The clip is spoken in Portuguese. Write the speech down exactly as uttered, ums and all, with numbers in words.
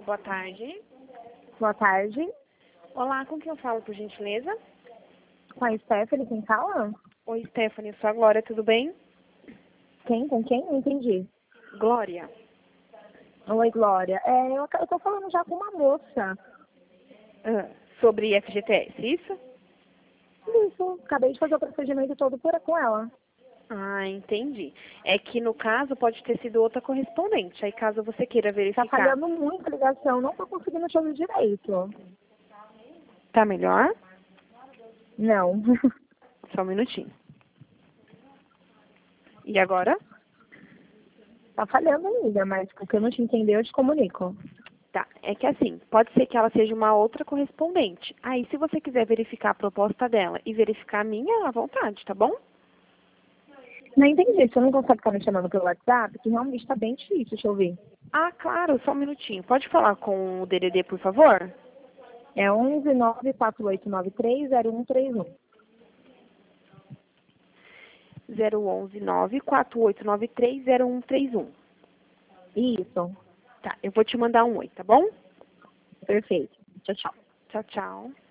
Boa tarde. Boa tarde. Olá, com quem eu falo, por gentileza? Com a Stephanie, quem fala? Oi, Stephanie, sou a Glória, tudo bem? Quem? Com quem? Não entendi. Glória. Oi, Glória. É, eu, eu tô falando já com uma moça. Ah, sobre F G T S, isso? Isso, acabei de fazer o procedimento todo por, com ela. Ah, entendi. É que no caso pode ter sido outra correspondente. Aí caso você queira Tá verificar. falhando muito a ligação, não tô conseguindo te ouvir direito. Tá melhor? Não. Só um minutinho. E agora? Tá falhando ainda, mas porque eu não te entender, eu te comunico. Tá, é que assim, pode ser que ela seja uma outra correspondente. Aí, se você quiser verificar a proposta dela e verificar a minha, à vontade, tá bom? Não entendi. Você não consegue ficar me chamando pelo WhatsApp? Que realmente tá bem difícil te ouvir. Ah, claro, só um minutinho. Pode falar com o D D D, por favor? É onze nove quatro oito nove três zero um três um. zero um um nove quatro oito nove três zero um três um. Isso. Tá, eu vou te mandar um oi, tá bom? Perfeito. Tchau, tchau. Tchau, tchau.